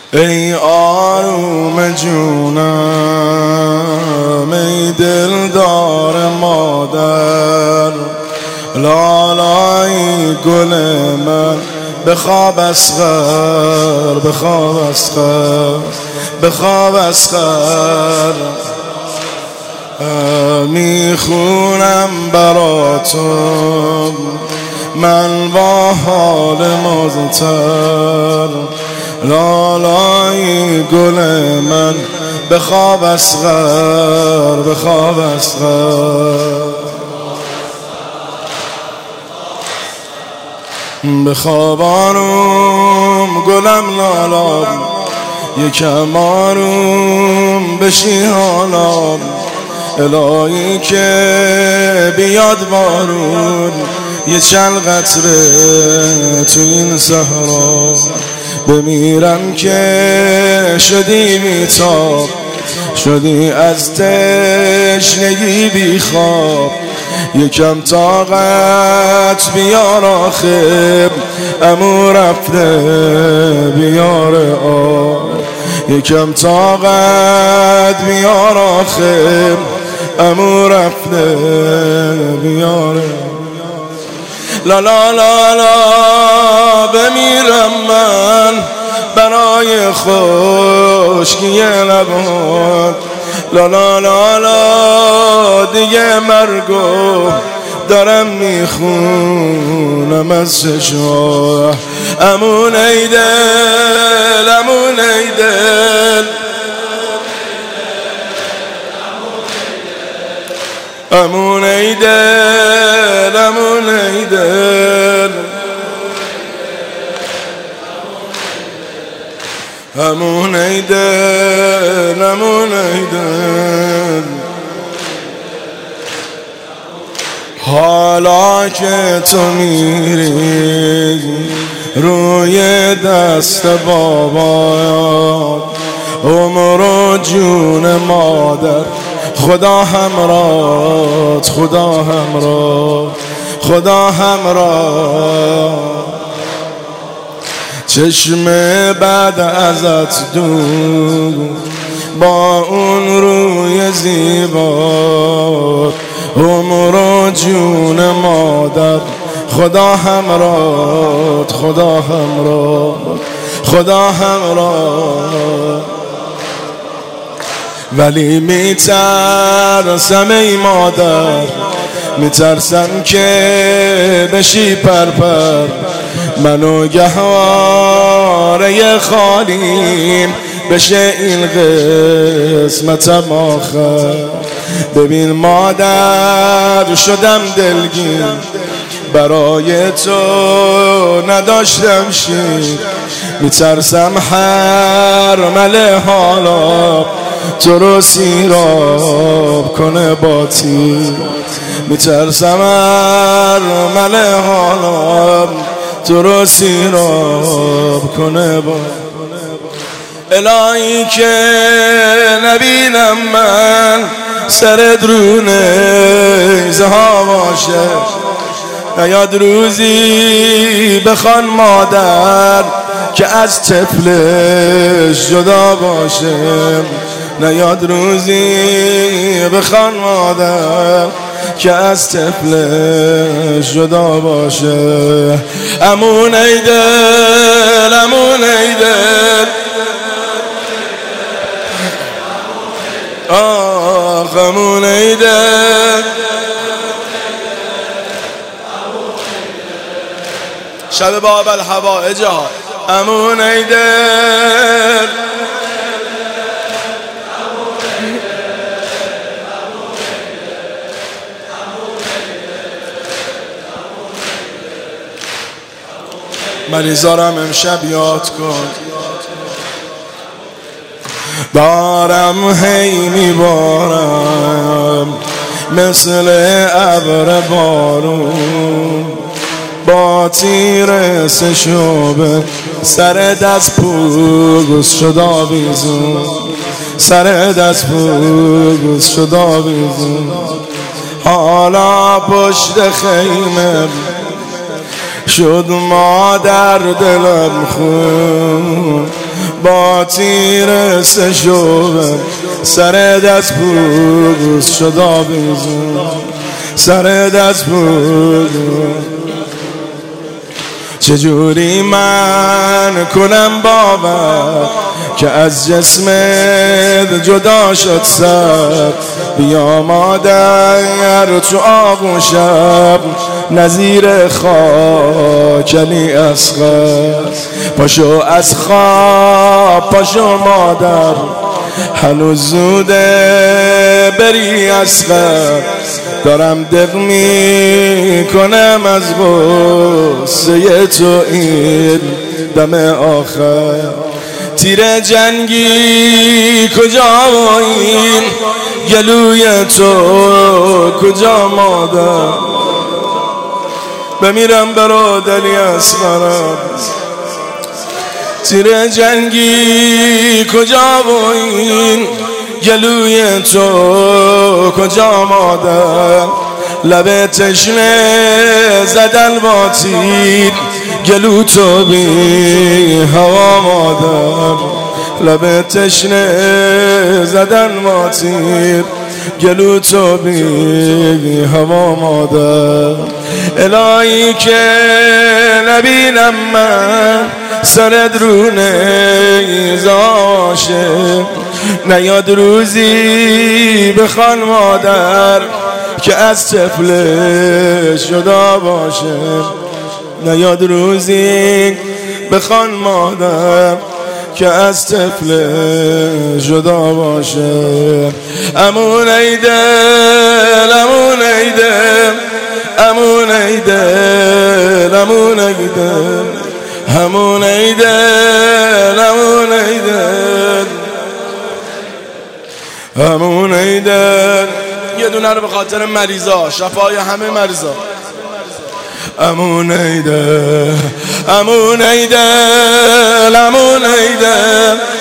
ای آروم جونم، ای دلدار مادر، لالای گل من، بخواب اصغر، بخواب اصغر، بخواب اصغر. میخونم براتون من با حال مضطر، لالای گل من، بخواب اصغر، بخواب اصغر، بخواب آروم گلم لالام، یکم آروم بشی حالام، الهی که بیاد بارون یه چند قطره تو این صحرا، بمیرم که شدی بیتاب، شدی از تشنگی بی خواب، یکم طاقت بیار آخه، عمو رفته بیار آب، یکم طاقت بیار آخه، عمو رفته بیار آب. لا لا لا لا بمیرم من برای خشکی لبات، لا لا لا لا دیگه مرگو دارم میخونم از چشمات، امون ای دل، امون ای دل، امون ای دل، امون ای دل، امون ای دل، امون ای دل. حالا که تو میری روی دست بابا، عمر و جون مادر، خدا همراهت، خدا همراه، خدا همراه. چشم بعد ازت دور با اون روی زیبا، عمر و جون مادر، خدا همراهت، خدا همراه، خدا همراه. ولی میترسم ای مادر، میترسم که بشی پرپر، منو گهواره خالیم بشه این قسمتم آخر. ببین مادر شدم دلگیر، برای تو نداشتم شیر، میترسم حرمل حالا تو رو سیراب کنه با تیر، میترسم حرمل حالا تو رو سیراب کنه با، الهی که نبینم من سرت رو نیزه ها باشه، نیاد روزی بخوان مادر که از طفلش جدا باشه، نیاد روزی بخوان مادر که از طفلش جدا باشه. امون ای دل، امون ای دل، آخ امون ای دل. شب باب الحوائج ها، امون ای دل، مریضارم امشب یاد کن، دارم هی میبارم مثل ابر بارون، با تیر سشوبه سر دست پوگوز شد آویزون، سر دست پوگوز شد آویزون. حالا پشت خیمه شد مادر دلم خون، با تیر سشوبم سر دست بوز شدا بیزون سر دست بوز چجوری من کنم باور که از جسمت جدا شد سر بیا مادر تو آغوش شب نظیر خاکلی اصغر پاشو از خواب پاشو مادر هنوز زوده بری اصغر دارم دق می کنم از غصه تو این دم آخر تیر جنگی کجا و این گلوی تو کجا مادر بمیرم برادری اصغرم تیر جنگی کجا و این گلوی تو کجا مادر لب تشنه زدن با تیر گلو تو بی هوا مادر لب تشنه زدن با تیر گلو تو بی هوا مادر الهی که نبینم من سرت رو نیزاشه نیاد روزی بخوان مادر که از طفلش جدا باشه نیاد روزی بخوان مادر که از طفلش جدا باشه امون ای دل امون ای دل امون ای دل امون ای دل امون ای دل امون ای دل امون ای دل یه دونه رو به خاطر مریضا شفای همه مریضا امون ای دل امون ای دل امون ای دل